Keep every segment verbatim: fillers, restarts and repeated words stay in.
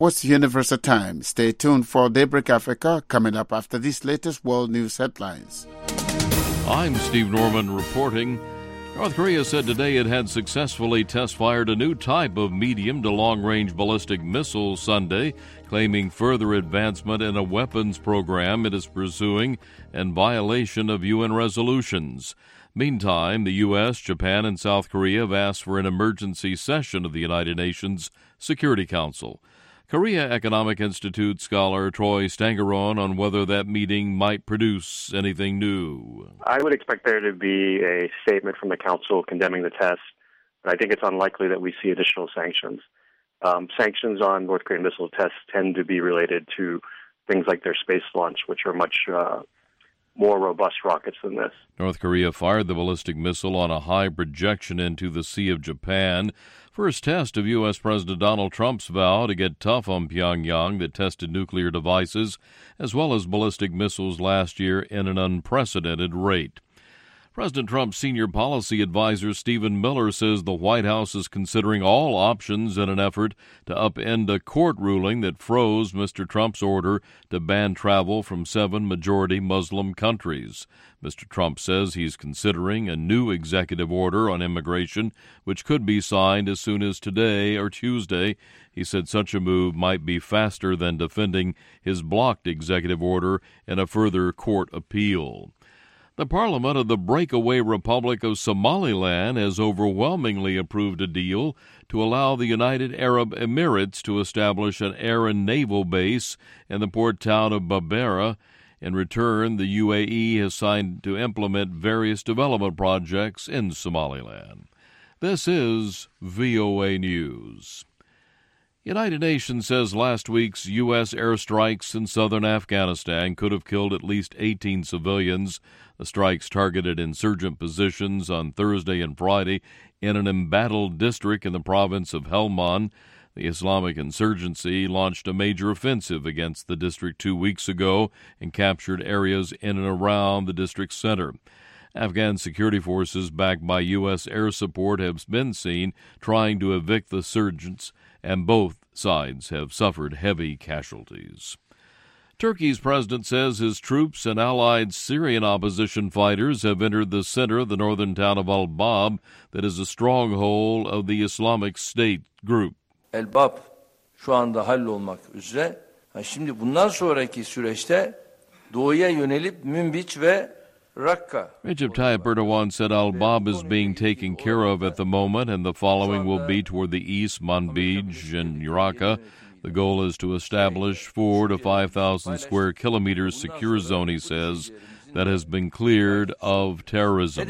What's Universal Time? Stay tuned for Daybreak Africa coming up after these latest world news headlines. I'm Steve Norman reporting. North Korea said today it had successfully test-fired a new type of medium to long-range ballistic missile Sunday, claiming further advancement in a weapons program it is pursuing in violation of U N resolutions. Meantime, the U S, Japan, and South Korea have asked for an emergency session of the United Nations Security Council. Korea Economic Institute scholar Troy Stangeron on whether that meeting might produce anything new. I would expect there to be a statement from the Council condemning the test, but I think it's unlikely that we see additional sanctions. Um, sanctions on North Korean missile tests tend to be related to things like their space launch, which are much uh, more robust rockets than this. North Korea fired the ballistic missile on a high projection into the Sea of Japan. First test of U S. President Donald Trump's vow to get tough on Pyongyang that tested nuclear devices as well as ballistic missiles last year in an unprecedented rate. President Trump's senior policy advisor Stephen Miller says the White House is considering all options in an effort to upend a court ruling that froze Mister Trump's order to ban travel from seven majority Muslim countries. Mister Trump says he's considering a new executive order on immigration, which could be signed as soon as today or Tuesday. He said such a move might be faster than defending his blocked executive order in a further court appeal. The Parliament of the breakaway Republic of Somaliland has overwhelmingly approved a deal to allow the United Arab Emirates to establish an air and naval base in the port town of Berbera. In return, the U A E has signed to implement various development projects in Somaliland. This is V O A News. United Nations says last week's U S airstrikes in southern Afghanistan could have killed at least eighteen civilians. The strikes targeted insurgent positions on Thursday and Friday in an embattled district in the province of Helmand. The Islamic insurgency launched a major offensive against the district two weeks ago and captured areas in and around the district's center. Afghan security forces backed by U S air support have been seen trying to evict the insurgents, and both sides have suffered heavy casualties. Turkey's president says his troops and allied Syrian opposition fighters have entered the center of the northern town of Al-Bab that is a stronghold of the Islamic State group. El-Bab şu anda hallolmak üzere. Şimdi bundan sonraki süreçte doğuya yönelip Münbiç ve Recep Tayyip Erdogan said Al-Bab is being taken care of at the moment, and the following will be toward the east, Manbij and Raqqa. The goal is to establish four to five thousand square kilometers secure zone, he says, that has been cleared of terrorism.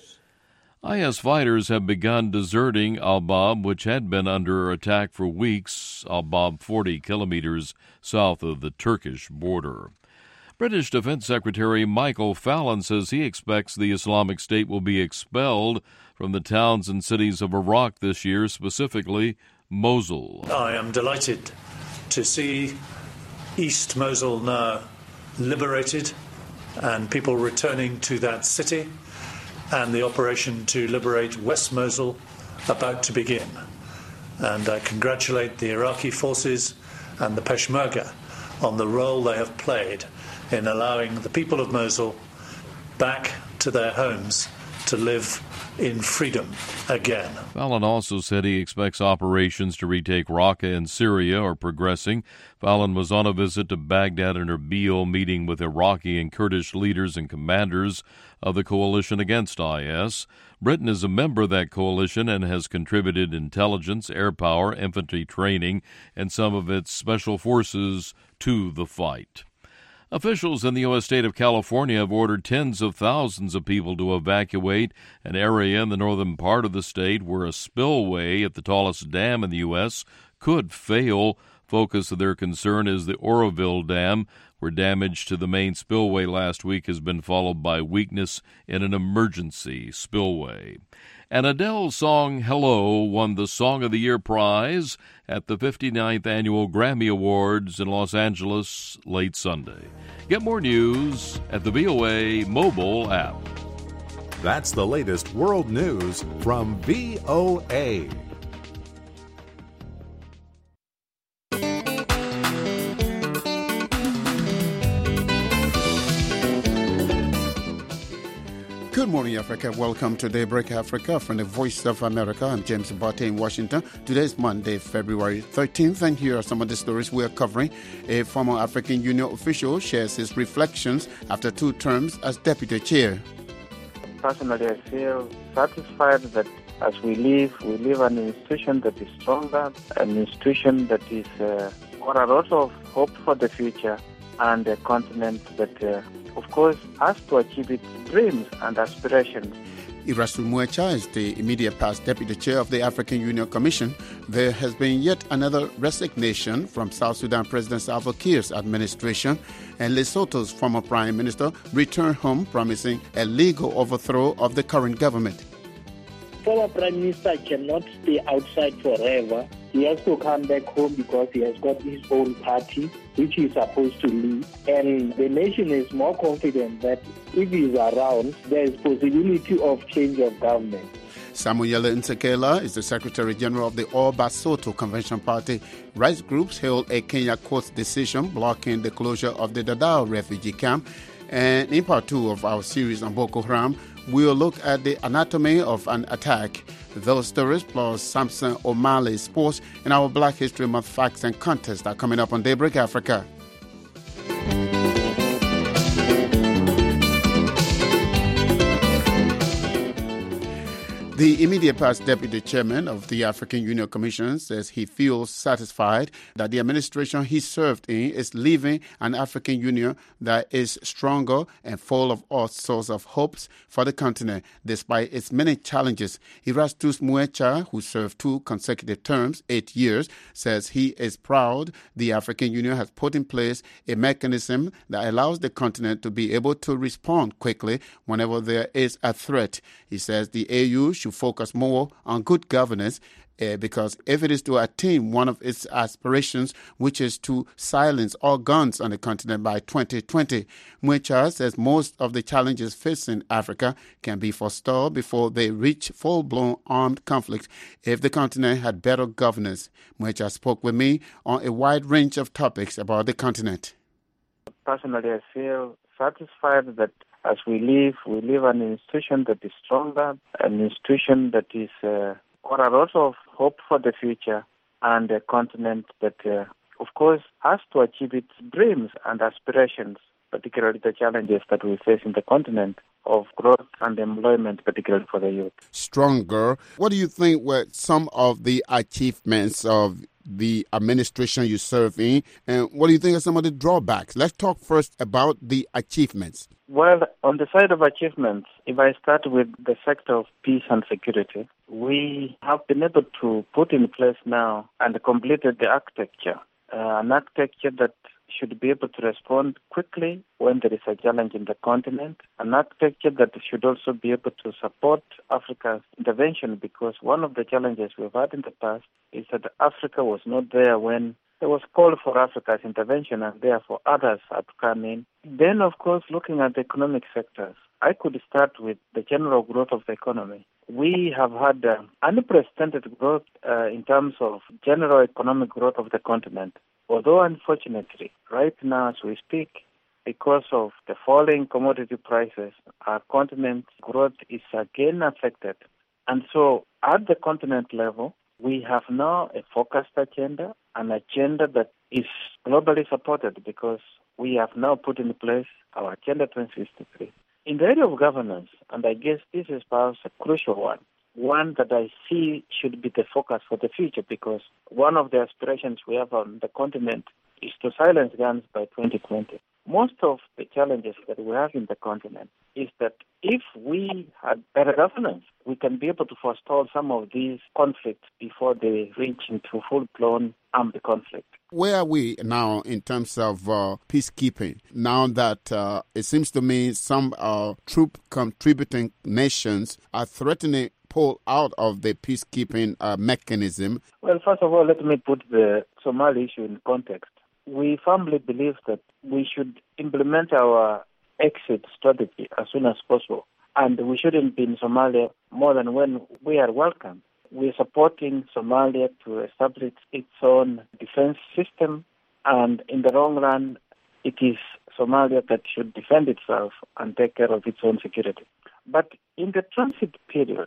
I S fighters have begun deserting Al-Bab, which had been under attack for weeks, Al-Bab forty kilometers south of the Turkish border. British Defense Secretary Michael Fallon says he expects the Islamic State will be expelled from the towns and cities of Iraq this year, specifically Mosul. I am delighted to see East Mosul now liberated and people returning to that city, and the operation to liberate West Mosul about to begin. And I congratulate the Iraqi forces and the Peshmerga on the role they have played in allowing the people of Mosul back to their homes to live in freedom again. Fallon also said he expects operations to retake Raqqa in Syria are progressing. Fallon was on a visit to Baghdad and Erbil, meeting with Iraqi and Kurdish leaders and commanders of the coalition against I S. Britain is a member of that coalition and has contributed intelligence, air power, infantry training, and some of its special forces to the fight. Officials in the U S state of California have ordered tens of thousands of people to evacuate an area in the northern part of the state where a spillway at the tallest dam in the U S could fail. Focus of their concern is the Oroville Dam, where damage to the main spillway last week has been followed by weakness in an emergency spillway. And Adele's song Hello won the Song of the Year prize at the fifty-ninth Annual Grammy Awards in Los Angeles late Sunday. Get more news at the V O A mobile app. That's the latest world news from V O A. Good morning, Africa. Welcome to Daybreak Africa from the Voice of America. I'm James Botte in Washington. Today is Monday, February thirteenth, and here are some of the stories we are covering. A former African Union official shares his reflections after two terms as deputy chair. Personally, I feel satisfied that as we live, we live an institution that is stronger, an institution that is uh, got a lot of hope for the future, and a continent that, uh, of course, has to achieve its dreams and aspirations. Erastus Muecha is the immediate past deputy chair of the African Union Commission. There has been yet another resignation from South Sudan President Salva Kiir's administration, and Lesotho's former prime minister returned home promising a legal overthrow of the current government. Former prime minister cannot stay outside forever. He has to come back home because he has got his own party, which he is supposed to lead. And the nation is more confident that if he is around, there is possibility of change of government. Samuel Nsekela is the Secretary General of the All Basotho Convention Party. Rights groups hailed a Kenya court's decision blocking the closure of the Dadaab refugee camp. And in part two of our series on Boko Haram, we'll look at the anatomy of an attack. Those stories plus Samson O'Malley's sports and our Black History Month facts and contests are coming up on Daybreak Africa. The immediate past deputy chairman of the African Union Commission says he feels satisfied that the administration he served in is leaving an African Union that is stronger and full of all sorts of hopes for the continent, despite its many challenges. Erastus Muecha, who served two consecutive terms, eight years, says he is proud the African Union has put in place a mechanism that allows the continent to be able to respond quickly whenever there is a threat. He says the A U should focus more on good governance uh, because if it is to attain one of its aspirations, which is to silence all guns on the continent by twenty twenty, Muecha says most of the challenges facing Africa can be forestalled before they reach full-blown armed conflict if the continent had better governance. Muecha spoke with me on a wide range of topics about the continent. Personally, I feel satisfied that as we live, we live an institution that is stronger, an institution that is uh, got a lot of hope for the future, and a continent that, uh, of course, has to achieve its dreams and aspirations, particularly the challenges that we face in the continent of growth and employment, particularly for the youth. Stronger. What do you think were some of the achievements of the administration you serve in, and what do you think are some of the drawbacks? Let's talk first about the achievements. Well, on the side of achievements, if I start with the sector of peace and security, we have been able to put in place now and completed the architecture, uh, an architecture that should be able to respond quickly when there is a challenge in the continent, an architecture that should also be able to support Africa's intervention, because one of the challenges we've had in the past is that Africa was not there when there was call for Africa's intervention, and therefore others had to come in. Then, of course, looking at the economic sectors, I could start with the general growth of the economy. We have had uh, unprecedented growth uh, in terms of general economic growth of the continent. Although, unfortunately, right now as we speak, because of the falling commodity prices, our continent's growth is again affected. And so, at the continent level, we have now a focused agenda, an agenda that is globally supported because we have now put in place our Agenda twenty sixty-three. In the area of governance, and I guess this is perhaps a crucial one, one that I see should be the focus for the future, because one of the aspirations we have on the continent is to silence guns by twenty twenty. Most of the challenges that we have in the continent is that if we had better governance, we can be able to forestall some of these conflicts before they reach into full-blown armed conflict. Where are we now in terms of uh, peacekeeping? Now that uh, it seems to me some uh, troop-contributing nations are threatening pull out of the peacekeeping uh, mechanism. Well, first of all, let me put the Somali issue in context. We firmly believe that we should implement our exit strategy as soon as possible, and we shouldn't be in Somalia more than when we are welcome. We're supporting Somalia to establish its own defense system, and in the long run, it is Somalia that should defend itself and take care of its own security. But in the transit period,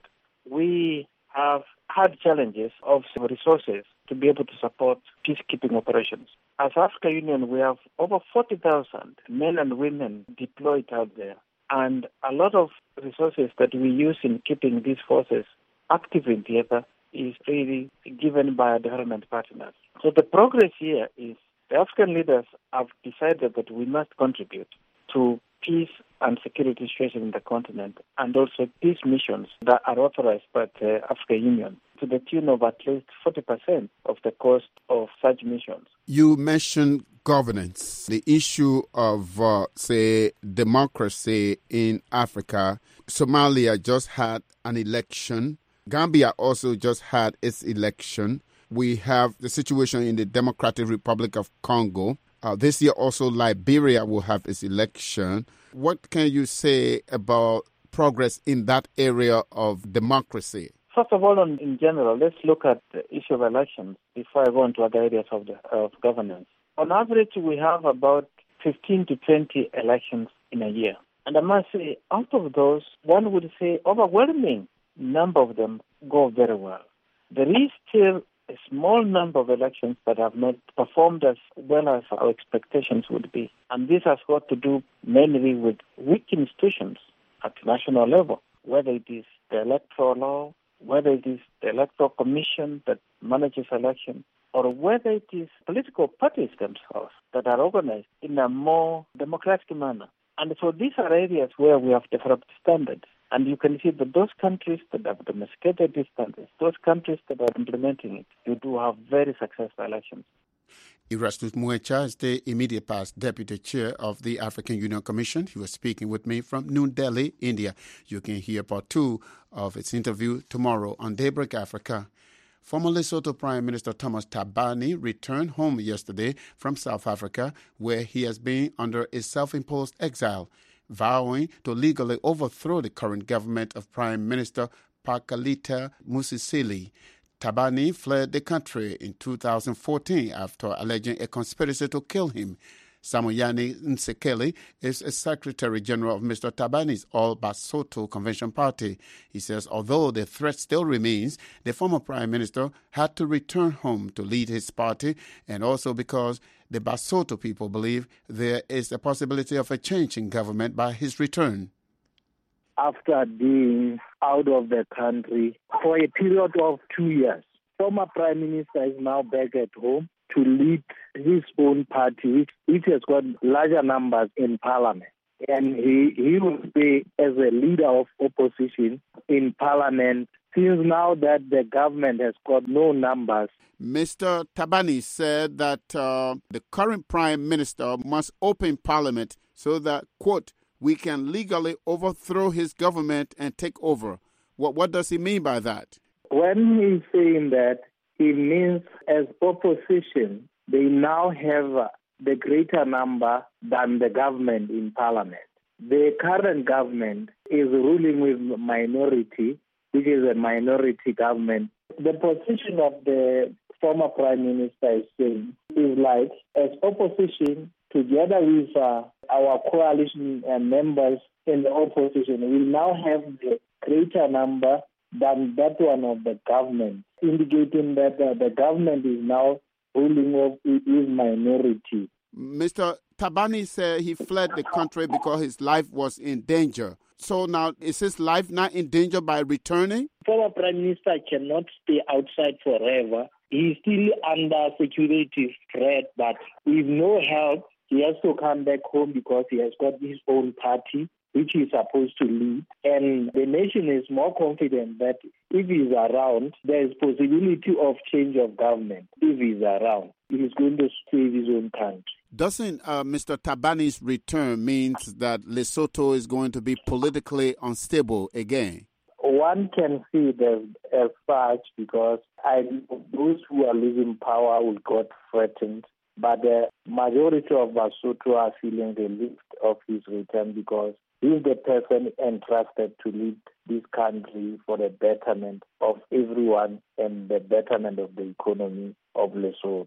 we have had challenges of resources to be able to support peacekeeping operations. As African Union, we have over forty thousand men and women deployed out there, and a lot of resources that we use in keeping these forces active in theater is really given by our development partners. So the progress here is the African leaders have decided that we must contribute to peace and security situation in the continent, and also peace missions that are authorized by the African Union to the tune of at least forty percent of the cost of such missions. You mentioned governance, the issue of, uh, say, democracy in Africa. Somalia just had an election. Gambia also just had its election. We have the situation in the Democratic Republic of Congo. Uh, this year also Liberia will have its election. What can you say about progress in that area of democracy? First of all, on, in general, let's look at the issue of elections before I go into other areas of, the, of governance. On average, we have about fifteen to twenty elections in a year. And I must say, out of those, one would say overwhelming number of them go very well. There is still a small number of elections that have not performed as well as our expectations would be. And this has got to do mainly with weak institutions at national level, whether it is the electoral law, whether it is the electoral commission that manages elections, or whether it is political parties themselves that are organized in a more democratic manner. And so these are areas where we have developed standards. And you can see that those countries that have domesticated these standards, those countries that are implementing it, you do have very successful elections. Erastus Muecha is the immediate past deputy chair of the African Union Commission. He was speaking with me from New Delhi, India. You can hear part two of its interview tomorrow on Daybreak Africa. Former Lesotho Prime Minister Thomas Thabane returned home yesterday from South Africa, where he has been under a self-imposed exile, vowing to legally overthrow the current government of Prime Minister Pakalitha Mosisili. Thabane fled the country in two thousand fourteen after alleging a conspiracy to kill him. Samoyani Nsekeli is a Secretary General of Mister Thabane's All Basotho Convention Party. He says although the threat still remains, the former Prime Minister had to return home to lead his party, and also because the Basotho people believe there is a possibility of a change in government by his return. After being out of the country for a period of two years, former Prime Minister is now back at home to lead his own party, which, which has got larger numbers in parliament. And he, he will be as a leader of opposition in parliament since now that the government has got no numbers. Mister Thabane said that uh, the current Prime Minister must open parliament so that, quote, we can legally overthrow his government and take over. What, what does he mean by that? When he's saying that, he means as opposition, they now have the greater number than the government in parliament. The current government is ruling with minority, which is a minority government. The position of the former Prime Minister is saying is like, as opposition, together with uh, our coalition and members in the opposition, we now have the greater number than that one of the government, indicating that uh, the government is now ruling of his minority. Mister Thabane said he fled the country because his life was in danger. So now, is his life not in danger by returning? Former Prime Minister cannot stay outside forever. He's still under security threat, but with no help, he has to come back home because he has got his own party, which he's supposed to lead. And the nation is more confident that if he's around, there is possibility of change of government. If he's around, he's going to save his own country. Doesn't uh, Mister Thabane's return means that Lesotho is going to be politically unstable again? One can see it as, as such because I those who are losing power will get threatened. But the majority of Basotho are feeling relieved of his return because he's the person entrusted to lead this country for the betterment of everyone and the betterment of the economy of Lesotho.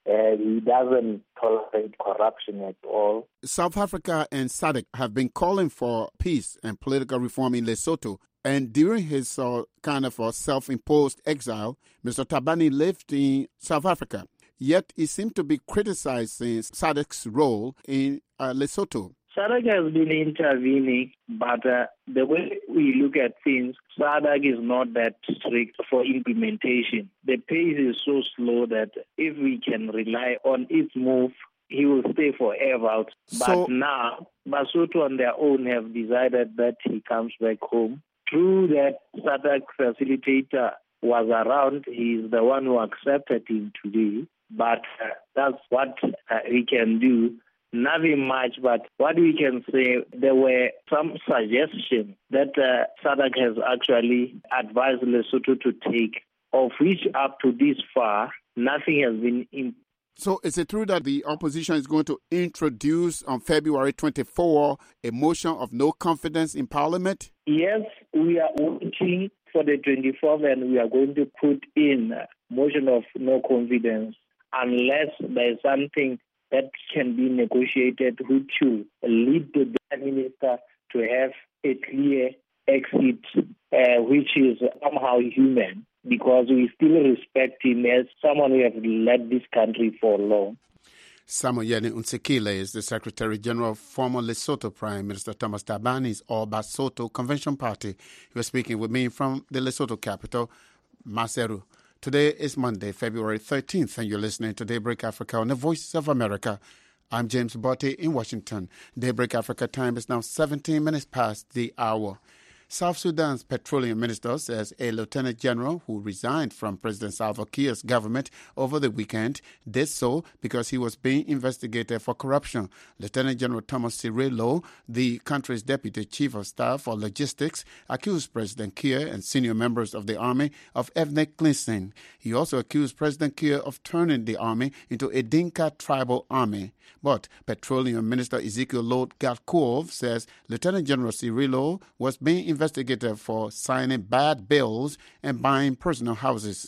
Uh, he doesn't tolerate corruption at all. South Africa and S A D C have been calling for peace and political reform in Lesotho. And during his uh, kind of uh, self-imposed exile, Mister Thabane lived in South Africa. Yet he seemed to be criticizing S A D C's role in uh, Lesotho. S A D C has been intervening, but uh, the way we look at things, S A D C is not that strict for implementation. The pace is so slow that if we can rely on its move, he will stay forever. So, but now, Basotho on their own have decided that he comes back home. True that S A D C facilitator was around, he is the one who accepted him today, but uh, that's what uh, we can do. Nothing much, but what we can say, there were some suggestions that uh, S A D C has actually advised Lesotho to take, of which up to this far, nothing has been in. So is it true that the opposition is going to introduce on February twenty-fourth a motion of no confidence in Parliament? Yes, we are waiting for the twenty-fourth and we are going to put in a motion of no confidence unless there is something that can be negotiated which will lead the Prime Minister to have a clear exit, uh, which is somehow human, because we still respect him as someone who has led this country for long. Samoyeni Nsekile is the Secretary General of former Lesotho Prime Minister Thomas Thabane's All Basotho Convention Party. He was speaking with me from the Lesotho capital, Maseru. Today is Monday, February thirteenth, and you're listening to Daybreak Africa on the Voice of America. I'm James Botte in Washington. Daybreak Africa time is now seventeen minutes past the hour. South Sudan's petroleum minister says a lieutenant general who resigned from President Salva Kiir's government over the weekend did so because he was being investigated for corruption. Lieutenant General Thomas Cirillo, the country's deputy chief of staff for logistics, accused President Kiir and senior members of the army of ethnic cleansing. He also accused President Kiir of turning the army into a Dinka tribal army. But Petroleum Minister Ezekiel Lord Gatkuoth says Lieutenant General Cirillo was being investigated investigated for signing bad bills and buying personal houses.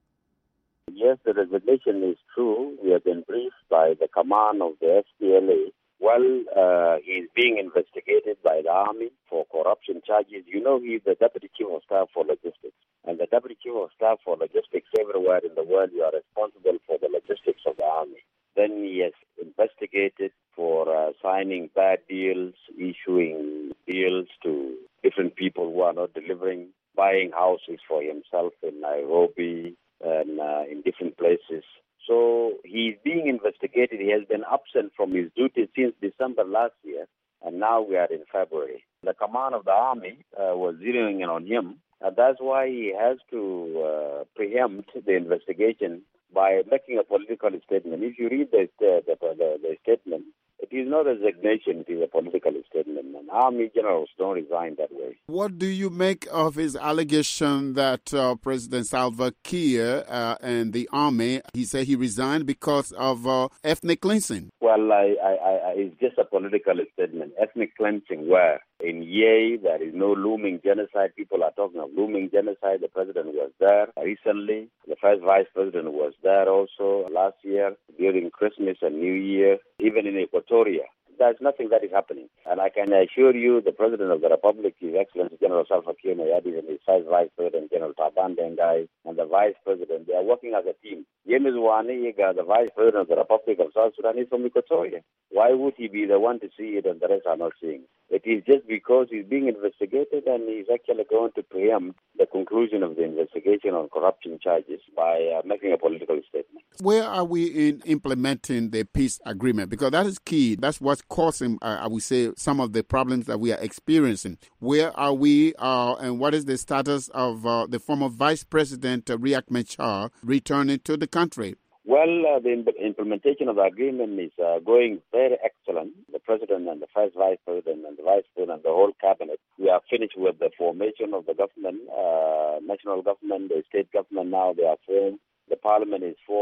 Yes, the resignation is true. We have been briefed by the command of the S P L A. Well, uh, he's being investigated by the army for corruption charges. You know, he's the deputy chief of staff for logistics. And the deputy chief of staff for logistics everywhere in the world, you are responsible for the logistics of the army. Then he has investigated for uh, signing bad deals, issuing deals to different people who are not delivering, buying houses for himself in Nairobi and uh, in different places. So he's being investigated. He has been absent from his duty since December last year, and now we are in February. The command of the army uh, was zeroing in on him, and that's why he has to uh, preempt the investigation by making a political statement. If you read the, the, the, the, the statement, it is not a resignation, it is a political statement. And army generals don't resign that way. What do you make of his allegation that uh, President Salva Kiir uh, and the army, he said he resigned because of uh, ethnic cleansing? Well, I, I, I, it's just a political statement. Ethnic cleansing where? In Yei, there is no looming genocide. People are talking of looming genocide. The president was there recently. The first vice president was there also last year during Christmas and New Year. Even in Equatoria, there's nothing that is happening. And I can assure you the President of the Republic, His Excellency General Salva Kiir Mayardit, and his Vice Vice President General Thabane Dengai, and the Vice President, they are working as a team. James Wane Iga, the Vice President of the Republic of South Sudan, is from Equatoria. Why would he be the one to see it and the rest are not seeing it? It is just because he's being investigated and he's actually going to preempt the conclusion of the investigation on corruption charges by uh, making a political statement. Where are we in implementing the peace agreement? Because that is key. That's what's causing, uh, I would say, some of the problems that we are experiencing. Where are we uh, and what is the status of uh, the former Vice President uh, Riek Machar returning to the country? Well, uh, the implementation of the agreement is uh, going very excellent. The President and the First Vice President and the Vice President and the whole cabinet, we are finished with the formation of the government, uh, national government, the state government now, they are formed. The parliament is formed.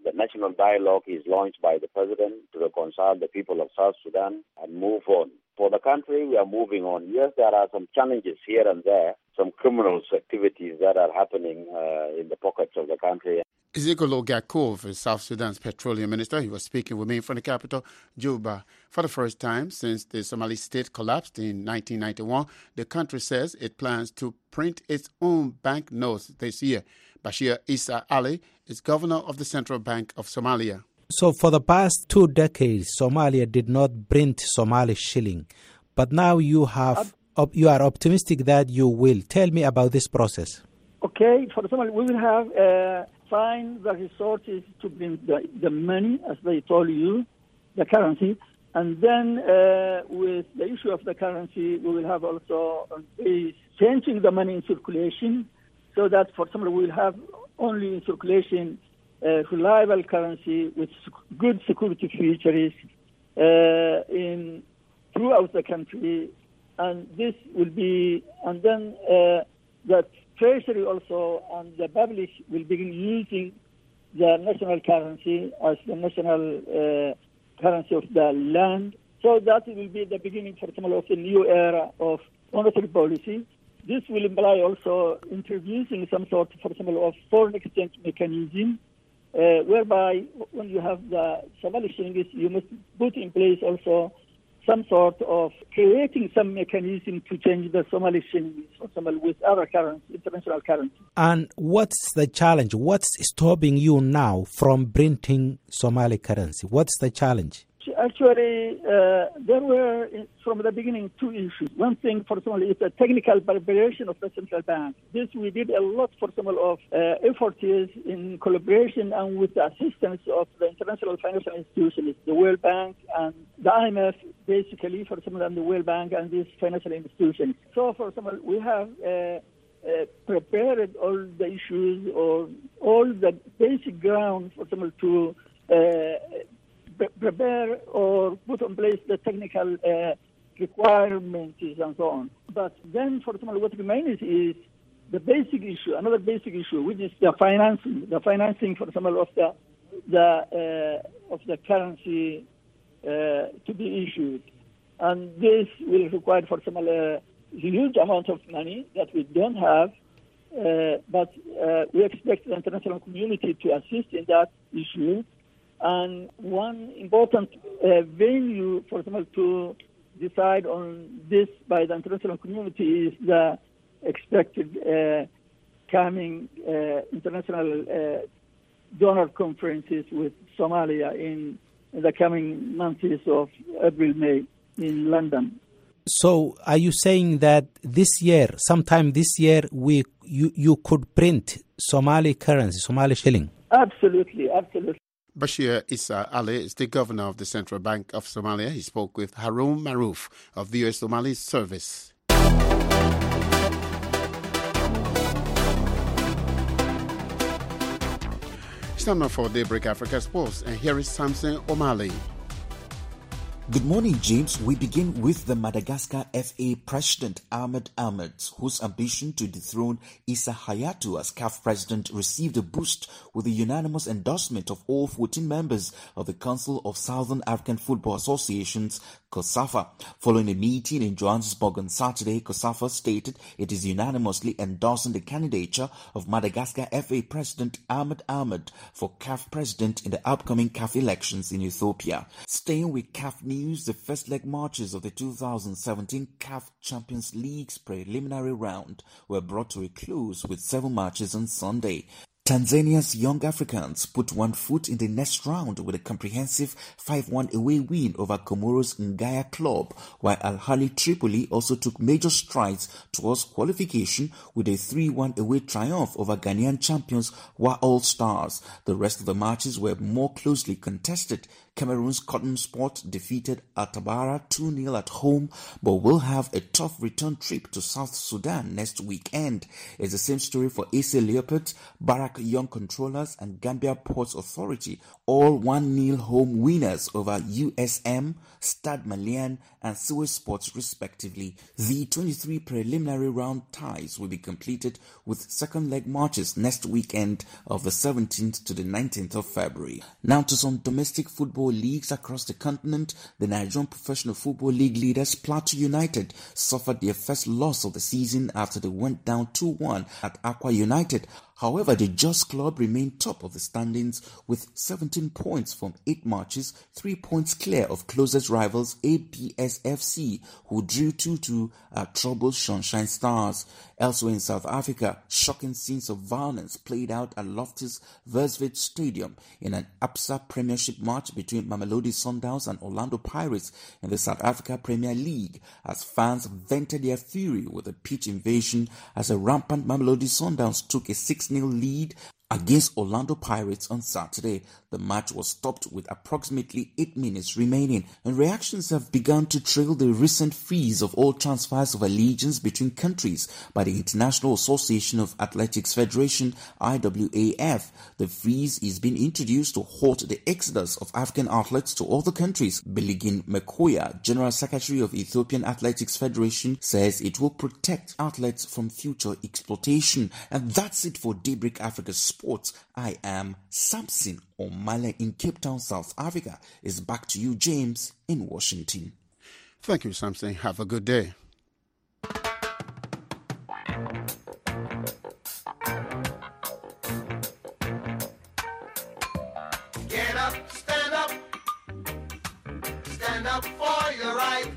The national dialogue is launched by the president to reconcile the people of South Sudan and move on. For the country, we are moving on. Yes, there are some challenges here and there, some criminal activities that are happening uh, in the pockets of the country. Ezekiel Ogakov is South Sudan's petroleum minister. He was speaking with me from the capital, Juba. For the first time since the Somali state collapsed in nineteen ninety-one, the country says it plans to print its own banknotes this year. Bashir Issa Ali is governor of the Central Bank of Somalia. So for the past two decades, Somalia did not print Somali shilling. But now you have, op- you are optimistic that you will. Tell me about this process. Okay, for Somalia, we will have uh, find the resources to print the, the money, as they told you, the currency. And then uh, with the issue of the currency, we will have also uh, changing the money in circulation, so that for Somalia we will have only in circulation uh, reliable currency with good security features uh, in throughout the country. And this will be, and then uh, that Treasury also and the public will begin using the national currency as the national uh, currency of the land. So that will be the beginning, for example, of a new era of monetary policy. This will imply also introducing some sort, for example, of foreign exchange mechanism, uh, whereby when you have the Somali shillings, you must put in place also some sort of creating some mechanism to change the Somali shillings or Somali with other currency, international currency. And what's the challenge? What's stopping you now from printing Somali currency? What's the challenge? Actually, uh, there were, from the beginning, two issues. One thing, for example, is the technical preparation of the central bank. This we did a lot, for example, of uh, efforts in collaboration and with the assistance of the international financial institutions, the World Bank and the I M F, basically, for example, and the World Bank and these financial institutions. So, for example, we have uh, uh, prepared all the issues or all the basic ground, for example, to uh, prepare or put in place the technical uh, requirements and so on. But then, for example, what remains is the basic issue, another basic issue, which is the financing, the financing, for example, of the the uh, of the currency uh, to be issued, and this will require, for example, a huge amount of money that we don't have. Uh, but uh, we expect the international community to assist in that issue. And one important uh, venue, for example, to decide on this by the international community is the expected uh, coming uh, international uh, donor conferences with Somalia in, in the coming months of April, May in London. So are you saying that this year, sometime this year, we you, you could print Somali currency, Somali shilling? Absolutely, absolutely. Bashir Issa Ali is the governor of the Central Bank of Somalia. He spoke with Harun Maruf of the U S Somali Service. It's time now for Daybreak Africa Sports, and here is Samson Omali. Good morning, James. We begin with the Madagascar F A President Ahmed Ahmed, whose ambition to dethrone Issa Hayatou as C A F president received a boost with the unanimous endorsement of all fourteen members of the Council of Southern African Football Associations, COSAFA. Following a meeting in Johannesburg on Saturday, COSAFA stated it is unanimously endorsing the candidature of Madagascar F A President Ahmed Ahmed for C A F president in the upcoming C A F elections in Ethiopia. Staying with C A F news, the first leg matches of the two thousand seventeen C A F Champions League's preliminary round were brought to a close with seven matches on Sunday. Tanzania's Young Africans put one foot in the next round with a comprehensive five one away win over Comoros Ngaya Club, while Al Ahly Tripoli also took major strides towards qualification with a three one away triumph over Ghanaian champions Wa All Stars. The rest of the matches were more closely contested. Cameroon's Cotton Sport defeated Altabara two nil at home, but will have a tough return trip to South Sudan next weekend. It's the same story for A C Leopards. Barak Black Young Controllers and Gambia Ports Authority, all one nil home winners over U S M, Stade Malien and Suez Sports respectively. The twenty-three preliminary round ties will be completed with second leg matches next weekend of the seventeenth to the nineteenth of February. Now to some domestic football leagues across the continent. The Nigerian Professional Football League leaders Plateau United suffered their first loss of the season after they went down two one at Aqua United. However, the Jos Club remained top of the standings with seventeen points from eight matches, three points clear of closest rivals A P S F C, who drew two two at troubled Sunshine Stars. Elsewhere in South Africa, shocking scenes of violence played out at Loftus Versfeld Stadium in an ABSA Premiership match between Mamelodi Sundowns and Orlando Pirates in the South Africa Premier League, as fans vented their fury with a pitch invasion as a rampant Mamelodi Sundowns took a six nil lead against Orlando Pirates on Saturday. The match was stopped with approximately eight minutes remaining, and reactions have begun to trail the recent freeze of all transfers of allegiance between countries by the International Association of Athletics Federation, I W A F. The freeze is being introduced to halt the exodus of African athletes to other countries. Biligin Mekoya, General Secretary of Ethiopian Athletics Federation, says it will protect athletes from future exploitation. And that's it for Daybreak Africa Sports. I am Samson Omale in Cape Town, South Africa. It's back to you, James, in Washington. Thank you, Samson. Have a good day. Get up, stand up, stand up for your right.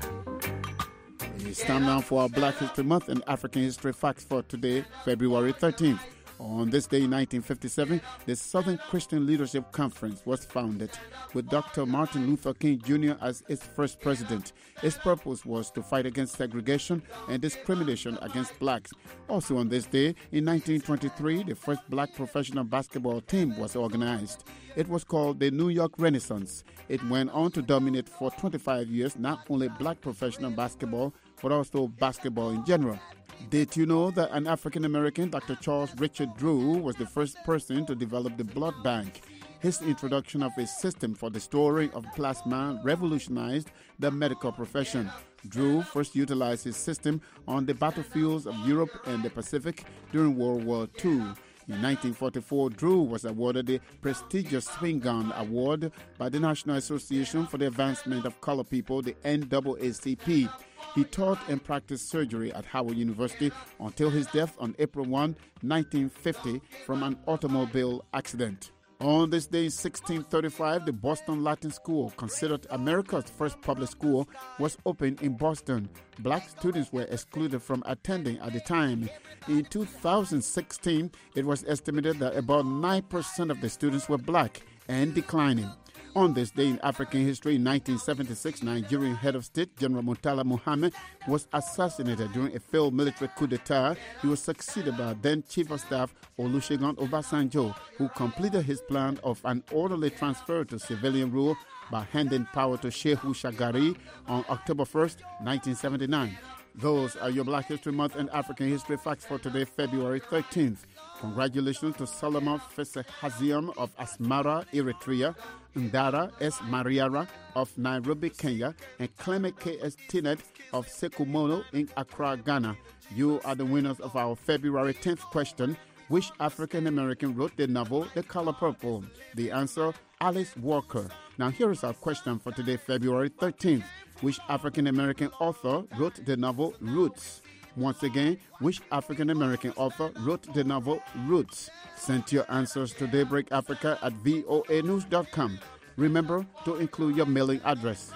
It's time now for our Black History Month and African History Facts for today, February thirteenth. On this day in nineteen fifty-seven, the Southern Christian Leadership Conference was founded, with Doctor Martin Luther King Junior as its first president. Its purpose was to fight against segregation and discrimination against blacks. Also on this day in nineteen twenty-three, the first black professional basketball team was organized. It was called the New York Renaissance. It went on to dominate for twenty-five years not only black professional basketball, but also basketball in general. Did you know that an African-American, Doctor Charles Richard Drew, was the first person to develop the blood bank? His introduction of a system for the storing of plasma revolutionized the medical profession. Drew first utilized his system on the battlefields of Europe and the Pacific during World War Two. In nineteen forty-four, Drew was awarded the prestigious Swing Gun Award by the National Association for the Advancement of Colored People, the N double A C P. He taught and practiced surgery at Howard University until his death on April first, nineteen fifty, from an automobile accident. On this day in sixteen thirty-five, the Boston Latin School, considered America's first public school, was opened in Boston. Black students were excluded from attending at the time. In two thousand sixteen, it was estimated that about nine percent of the students were black and declining. On this day in African history, in nineteen seventy-six, Nigerian head of state General Murtala Muhammad was assassinated during a failed military coup d'etat. He was succeeded by then Chief of Staff Olusegun Obasanjo, who completed his plan of an orderly transfer to civilian rule by handing power to Shehu Shagari on October first, nineteen seventy-nine. Those are your Black History Month and African History Facts for today, February thirteenth. Congratulations to Solomon Fesehaziam of Asmara, Eritrea, Ndara S. Mariara of Nairobi, Kenya, and Clement K S. Tinet of Sekumono in Accra, Ghana. You are the winners of our February tenth question. Which African American wrote the novel The Color Purple? The answer, Alice Walker. Now here is our question for today, February thirteenth. Which African American author wrote the novel Roots? Once again, which African American author wrote the novel Roots? Send your answers to Daybreak Africa at voa news dot com. Remember to include your mailing address.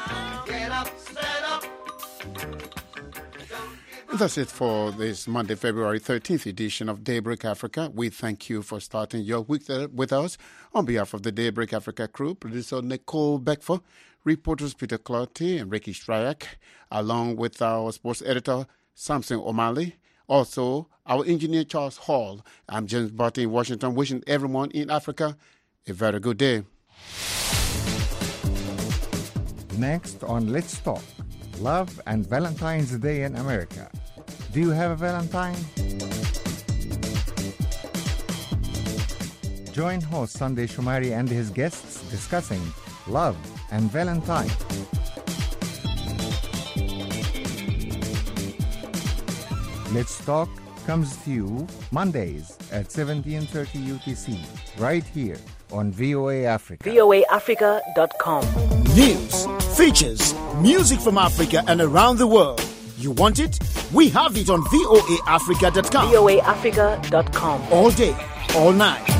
Get up, stand up. That's it for this Monday, February thirteenth edition of Daybreak Africa. We thank you for starting your week with us. On behalf of the Daybreak Africa crew, producer Nicole Beckford, reporters Peter Clotty and Ricky Stryak, along with our sports editor Samson O'Malley, also our engineer Charles Hall. I'm James Barty in Washington, wishing everyone in Africa a very good day. Next on Let's Talk, Love and Valentine's Day in America. Do you have a Valentine? Join host Sunday Shumari and his guests discussing love and Valentine. Let's Talk comes to you Mondays at seventeen thirty U T C, right here on V O A Africa. V O A Africa dot com. News, features, music from Africa and around the world. You want it? We have it on V O A Africa dot com. V O A Africa dot com. All day, all night.